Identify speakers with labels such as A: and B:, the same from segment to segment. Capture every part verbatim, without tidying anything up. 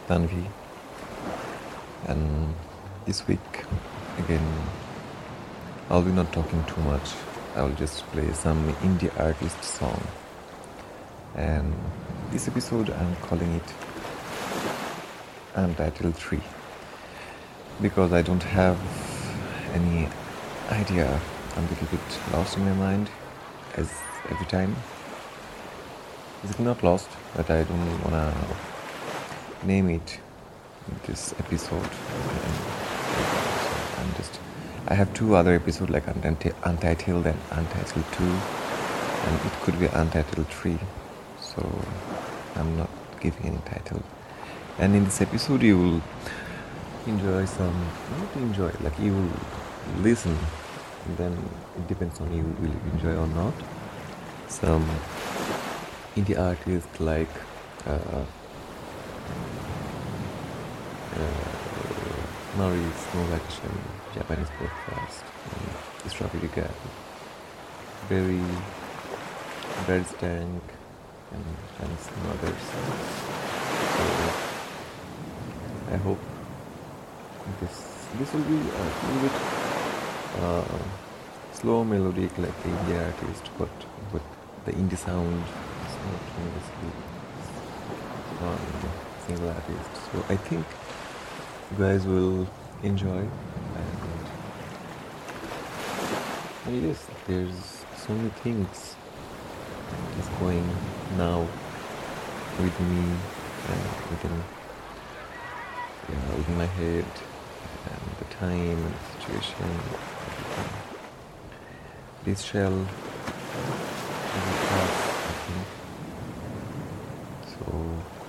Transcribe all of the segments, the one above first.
A: Tanvi, and this week again I'll be not talking too much. I'll just play some indie artist song, and this episode I'm calling it Untitled three because I don't have any idea. I'm a little bit lost in my mind as every time. It's not lost, but I don't wanna name it in this episode. So I'm just I have two other episodes like Untitled and Untitled two, and it could be Untitled three. So I'm not giving any title. And in this episode you will enjoy some, not enjoy, like you will listen, and then it depends on you will you enjoy or not. Some indie artists like uh, uh, Maurice, Snow Vacation, Japanese Breakfast, and Strawberry Garden, Berry, Bread Stank, and, and some others. So I hope this this will be a little bit uh, slow melodic like the indie artist, but but the indie sound is not universally on single artist. So I think you guys will enjoy, and, and yes, there's so many things is going now with me and within, yeah, within my head, and the time and the situation, everything. This shall will pass, I think. So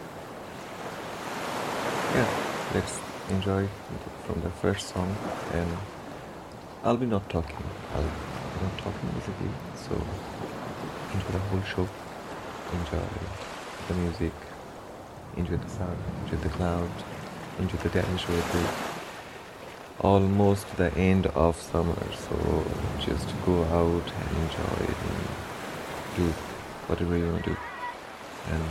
A: yeah, let's enjoy from the first song, and I'll be not talking. I'll be not talking basically. So enjoy the whole show. Enjoy the music. Enjoy the sound. Enjoy the cloud. Enjoy the dance show. It's almost the end of summer, so just go out and enjoy it and do whatever you want to do. And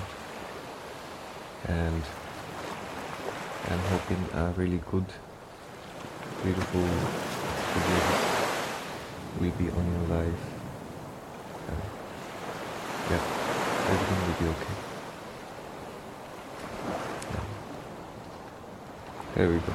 A: and I'm hoping a really good, beautiful experience will be on your life. And yeah, everything will be okay. Yeah. Here we go.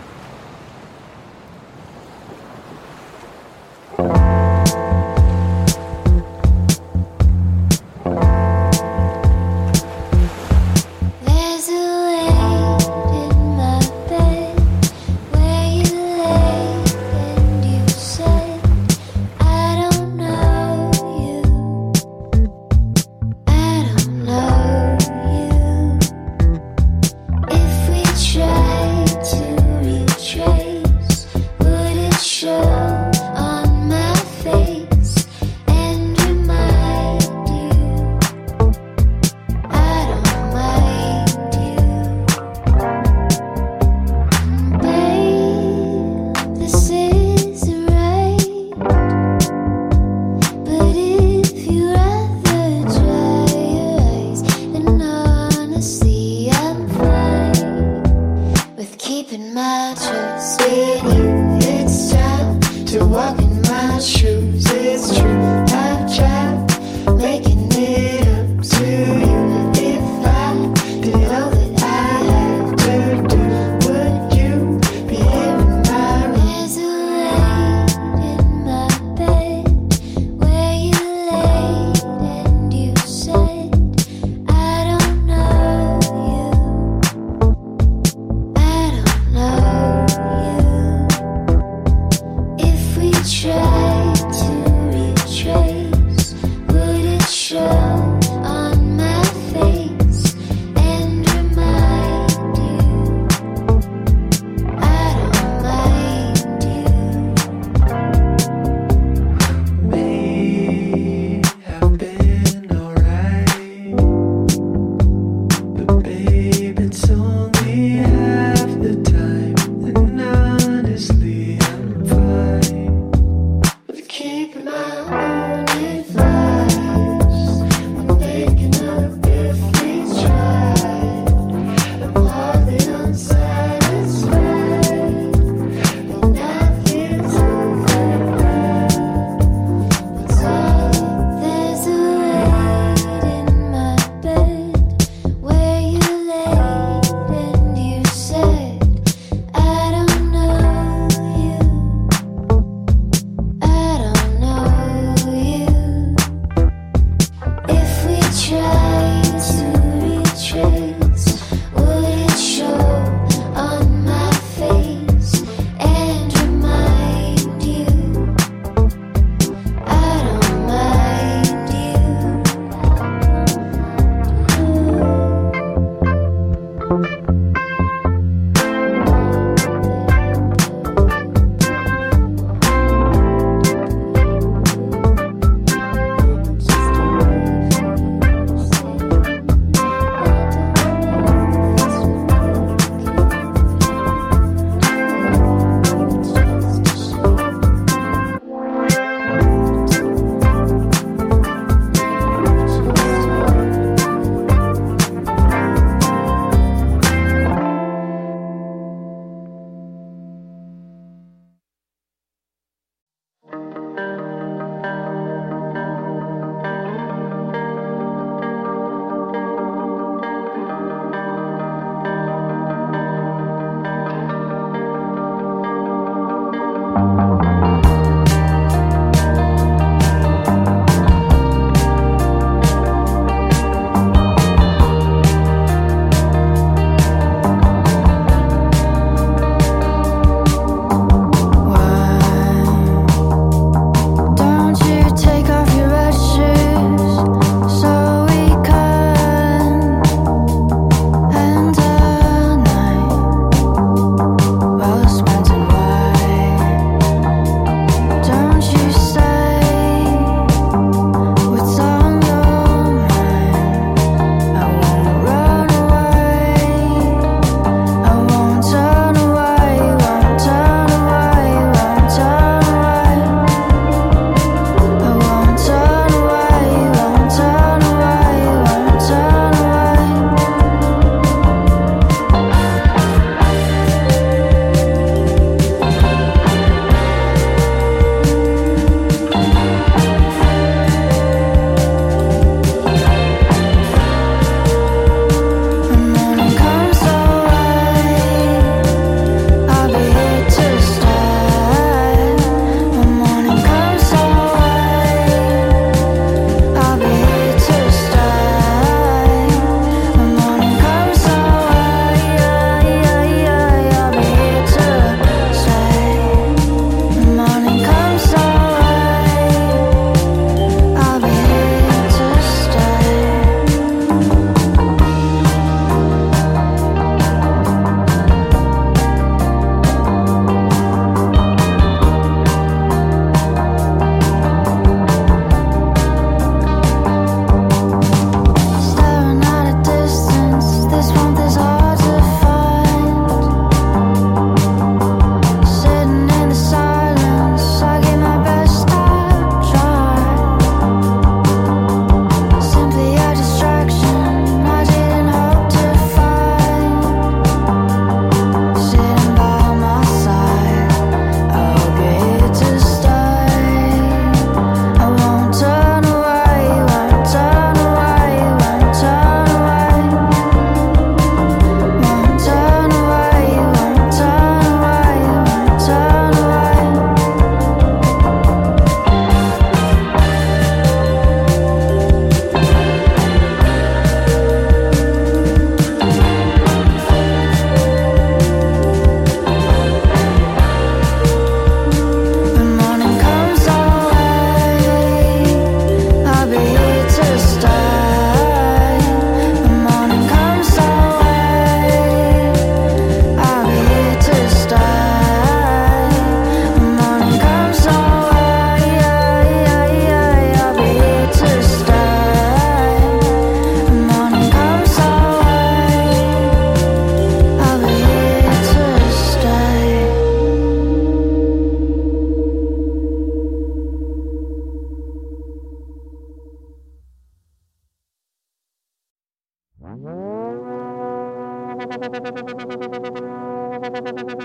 B: Try to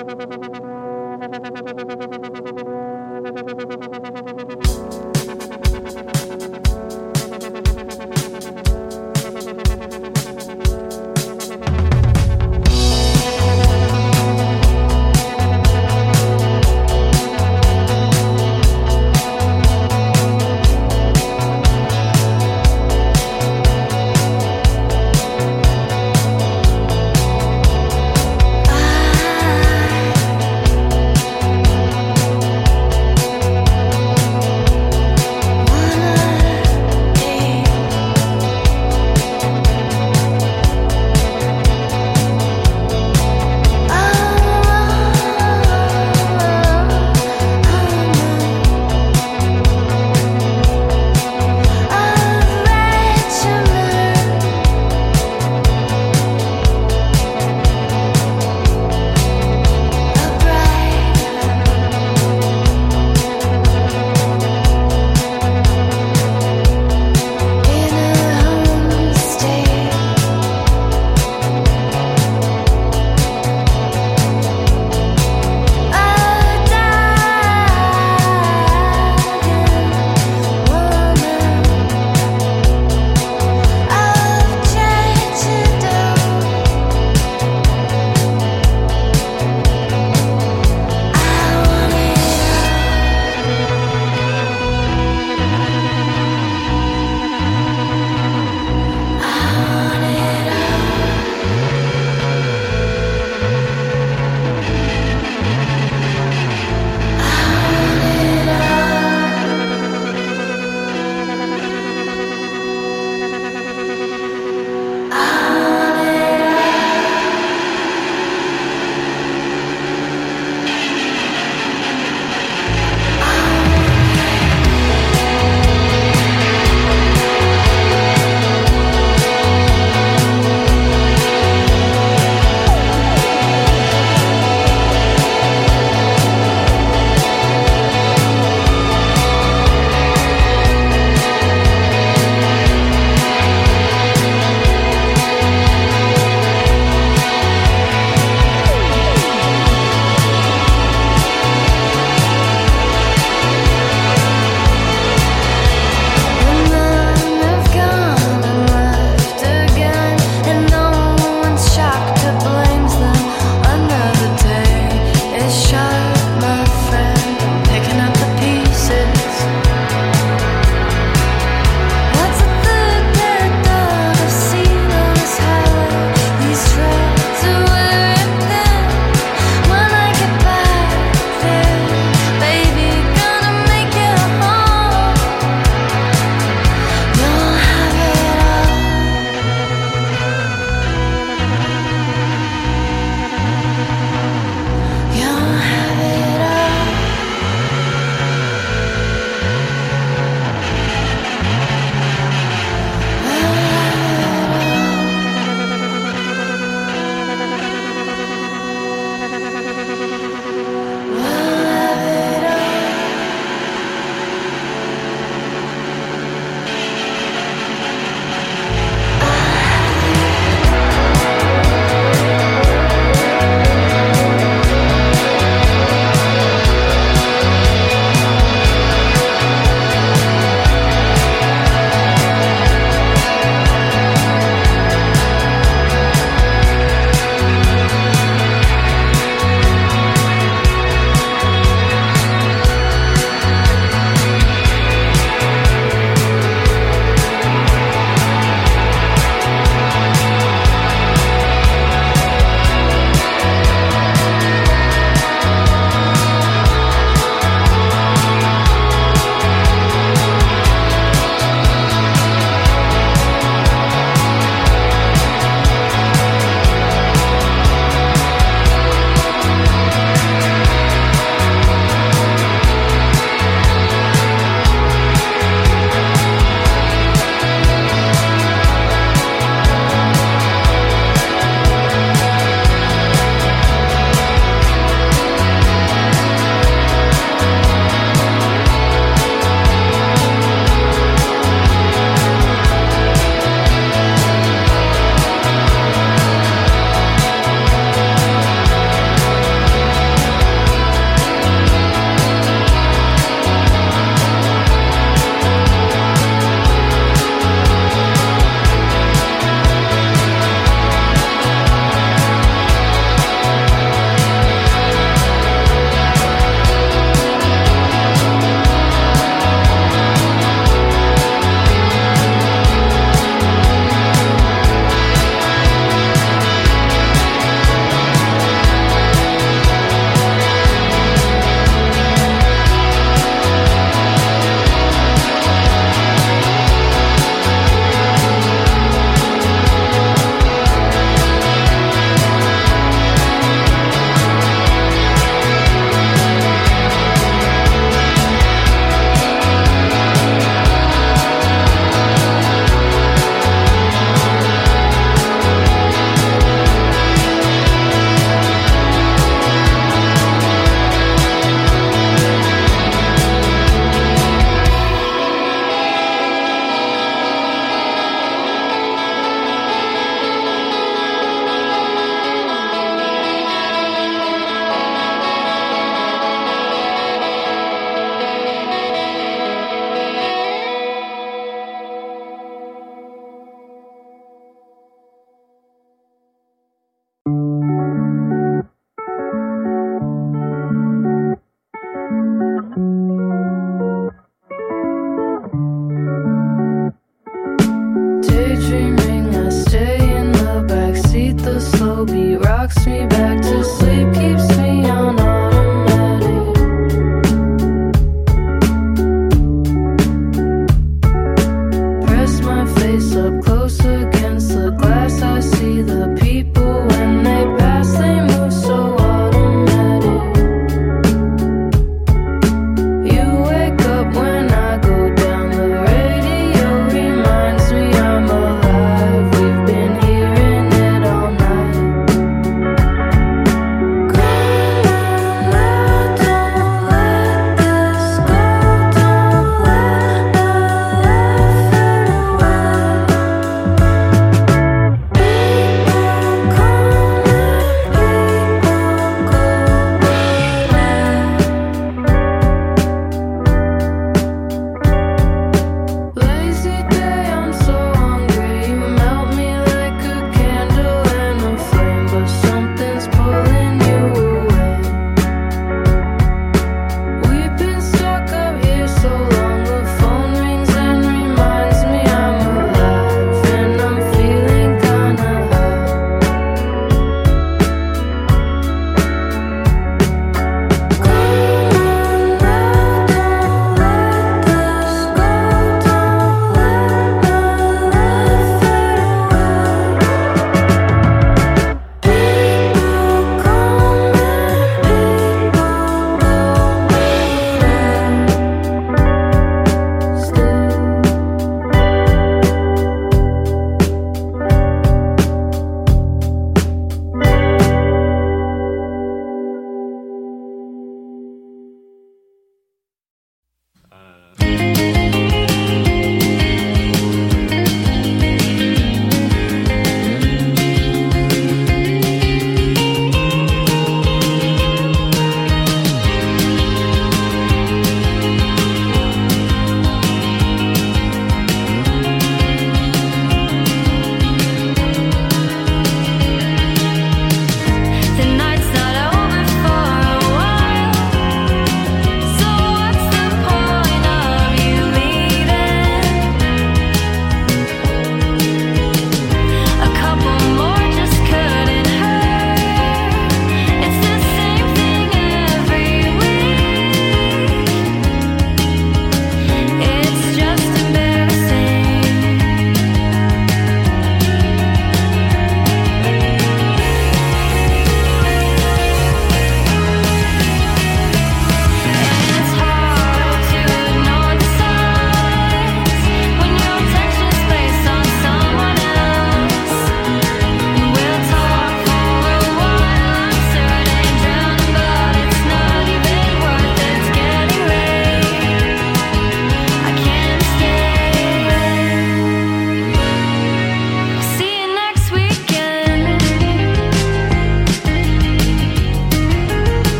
B: Wanna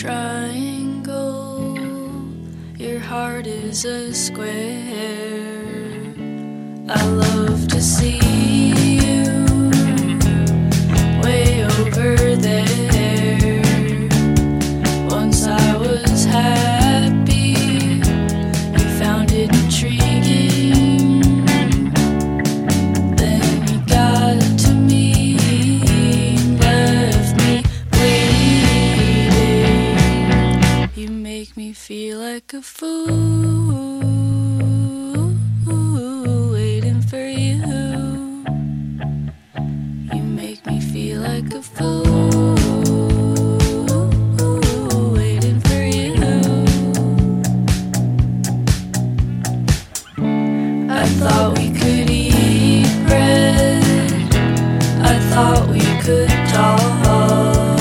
B: triangle, your heart is a square. I love to see you way over there. Once I was happy, you found it intriguing. Then you got to me, left me waiting. You make me feel like a fool, waiting for you. You make me feel like a fool, waiting for you. I thought we could eat bread, I thought we could talk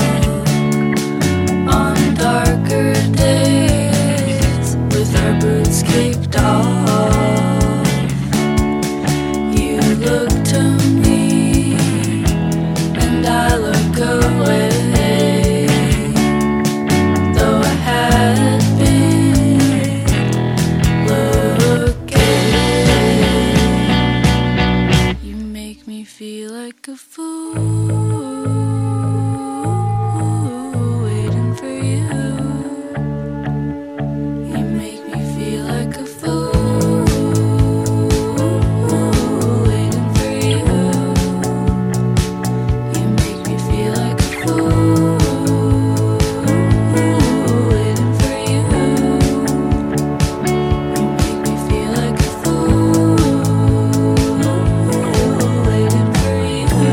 B: on darker days with our boots kicked off. You look to me and I look away, though I had been looking. You make me feel like a fool, waiting for you. You make me feel like a fool, waiting for you. You make me feel like a fool, waiting for you. You make me feel like a fool, waiting for you.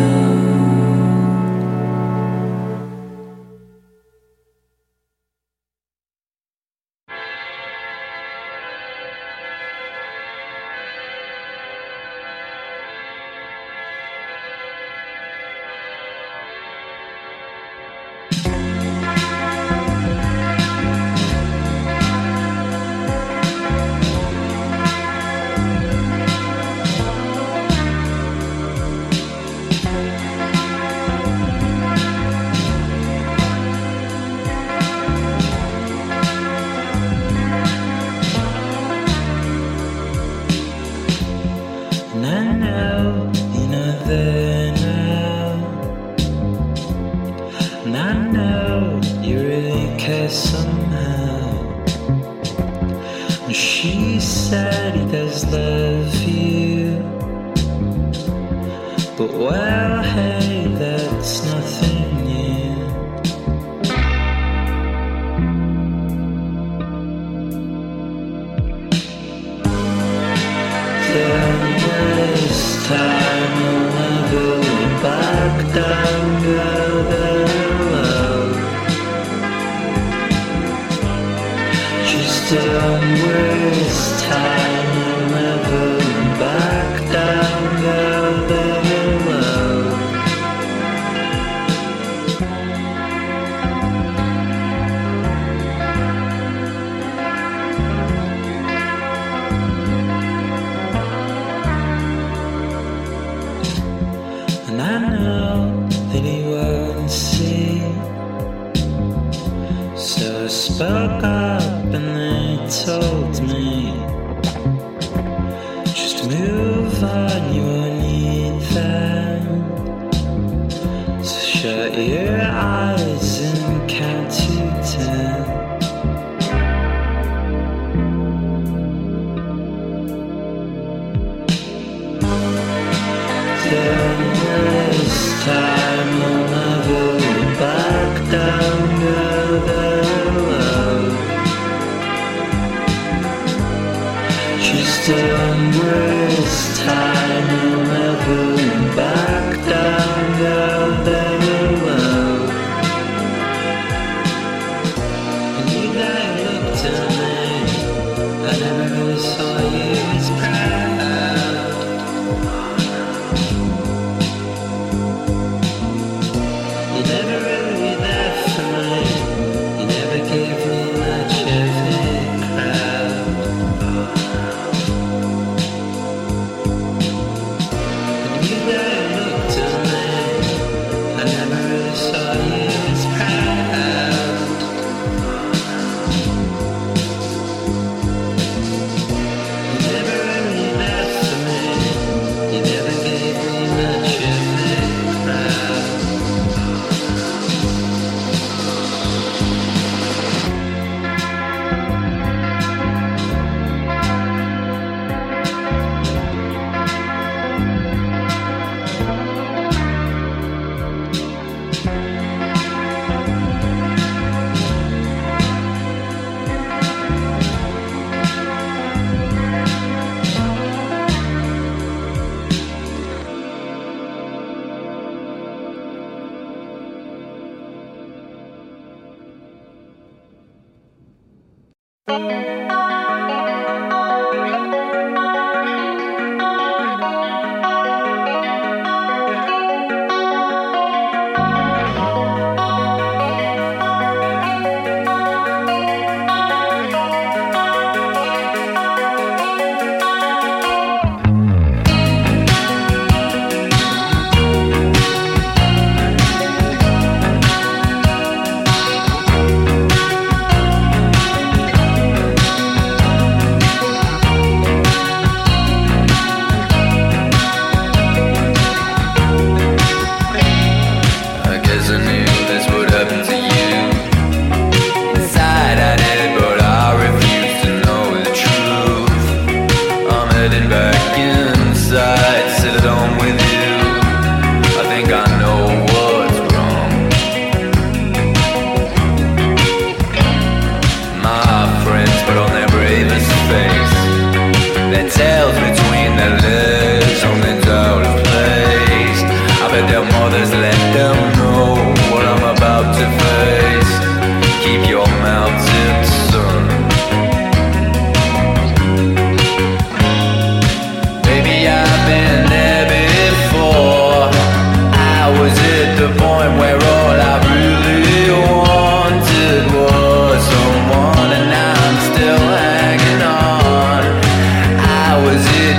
C: And I know, you know that now. And I know you really care somehow. And she said he does love you, but well, hey, that's nothing new. Then this time you'll never look back down, girl, below. Just don't waste time, you'll never look back down, girl, below. And I know that he won't see, so I spoke up and they told me, just move on, you won't need them. So shut your eyes and count to ten. Then this time you'll never look back down, girl, below. Just don't waste time, you'll never look back down, girl, below. And you guys looked at me, I never really saw you as proud. You never really there for me, you never gave me much of a crowd. And you there looked at me, I never really saw you as proud. tails between their legs on the out of place. I bet their mothers let them know what I'm about to face. Keep your mouth zipped, son. Maybe I've been there before. I was at the point where all I really wanted was someone, and now I'm still hanging on. I was in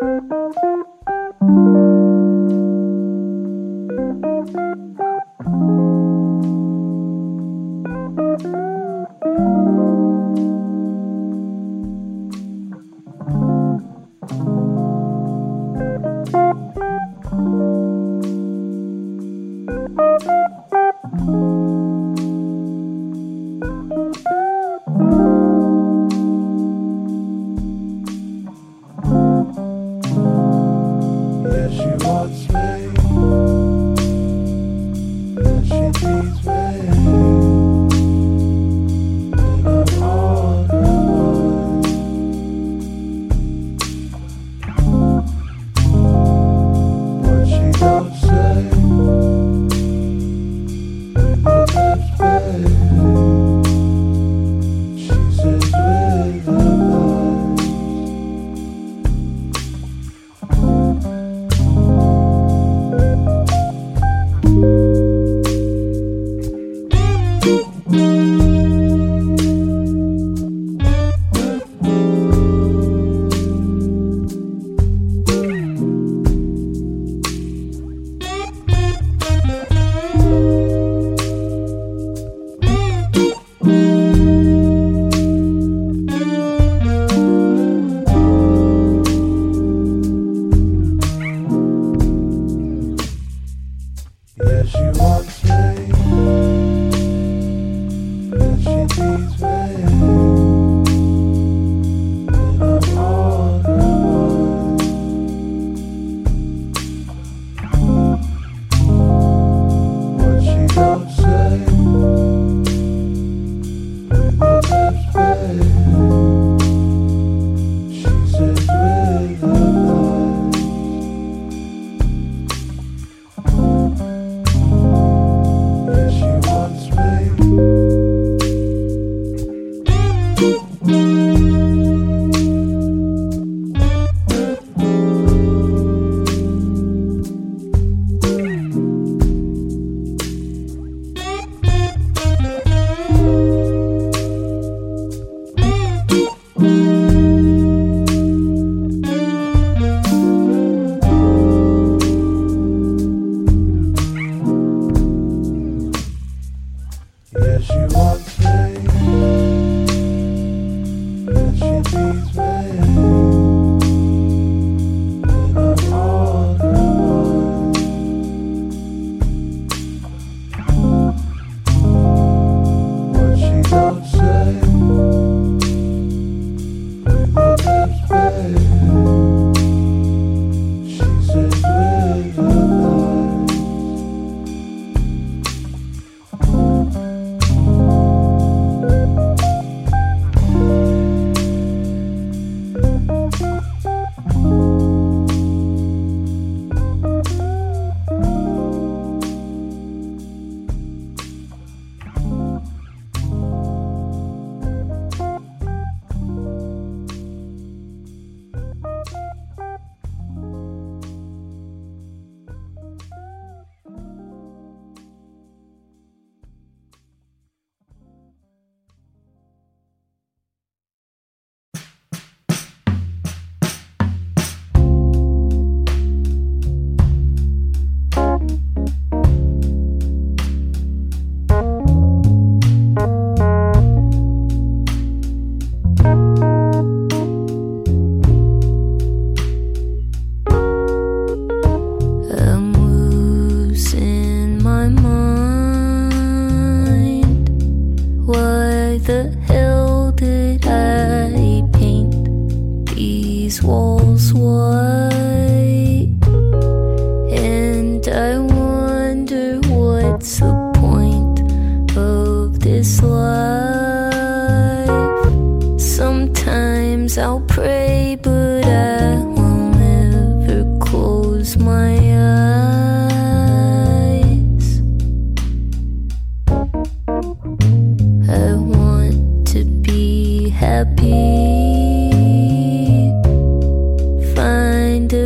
D: Find a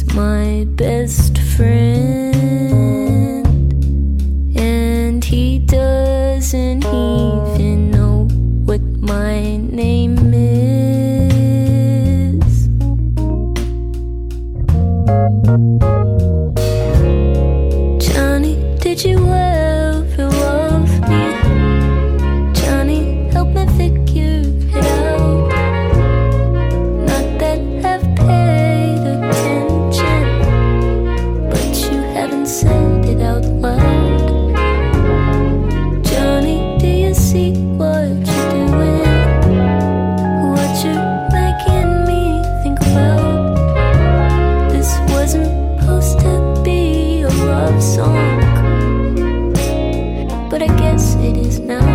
B: was my best friend, and he doesn't even know what my name is. Johnny, did you ever love me? Johnny, help me figure it out. Not that I've paid attention, but you haven't said it out loud. Johnny, do you see what you're doing? What you're making me think about? This wasn't supposed to be a love song, but I guess it is now.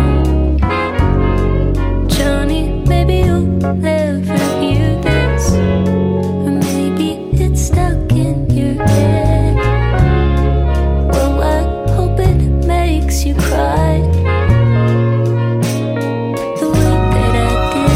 B: Johnny, maybe you'll never hear this, or maybe it's stuck in your head. Well, I hope it makes you cry the way that I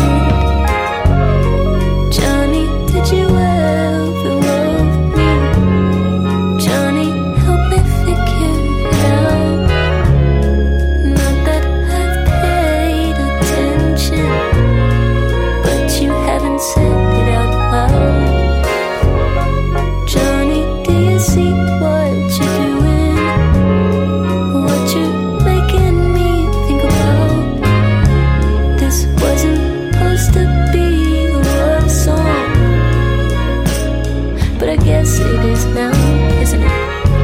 B: did. Johnny, did you ever love me? Johnny, help me figure it out. Not that I've paid attention, but you haven't said it out loud. Johnny, do you see what you're doing? What you're making me think about? This wasn't supposed to be a love song, but I guess it is now, isn't it?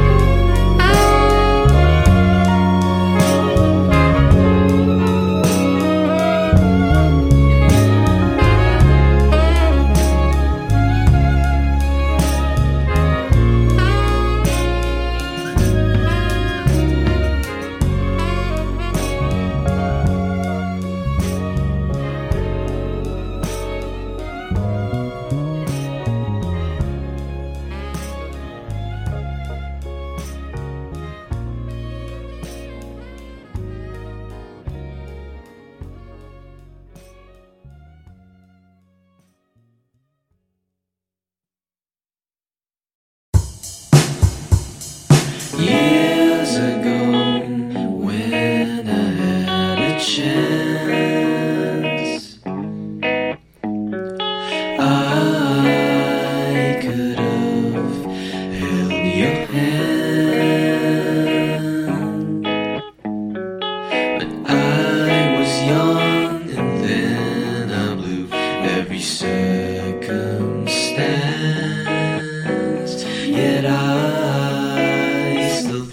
C: Years ago, when I had a chance, I could have held your hand, but I was young and then I blew every circumstance. Yet I still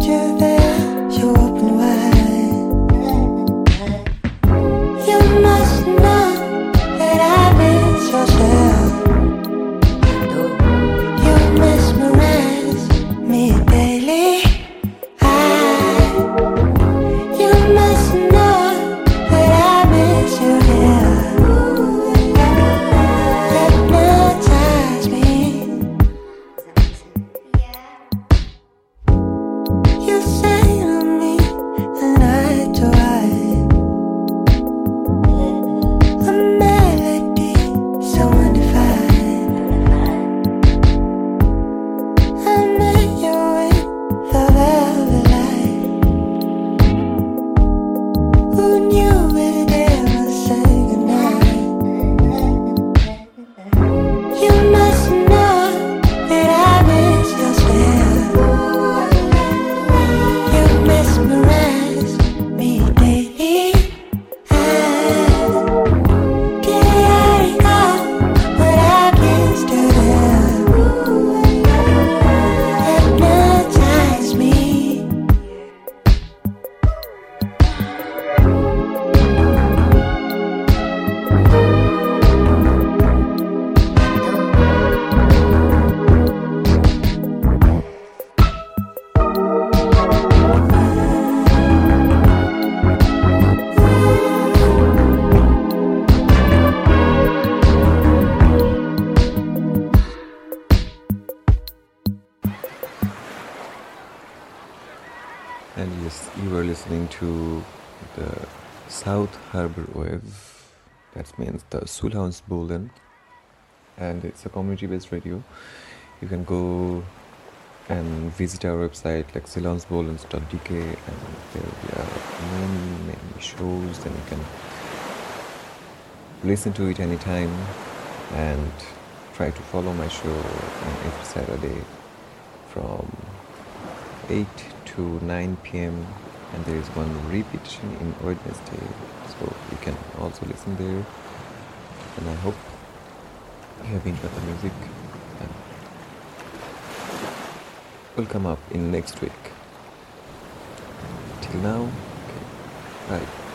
D: you there so open wide. You must know that I miss yourself. You mesmerize me daily. I, you must know that I miss you here. Hypnotize me. You say to me the night to ride. A melody so undefined. I met you in the velvet light. Who knew it ever say goodnight? You must know that I miss your stare. You mesmerize me daily. I can't recall what I kissed you there. Hypnotize me.
A: And yes, you are listening to the South Harbour Wave. That means the Sullhavnsbollen, and it's a community-based radio. You can go and visit our website like sullhavnsbollens dot d k, and there will be uh, many many shows, and you can listen to it anytime and try to follow my show on every Saturday from eight to nine p.m. and there is one repetition in Wednesday, so you can also listen there. And I hope you have enjoyed the music, and will come up in next week. Till now, okay, bye.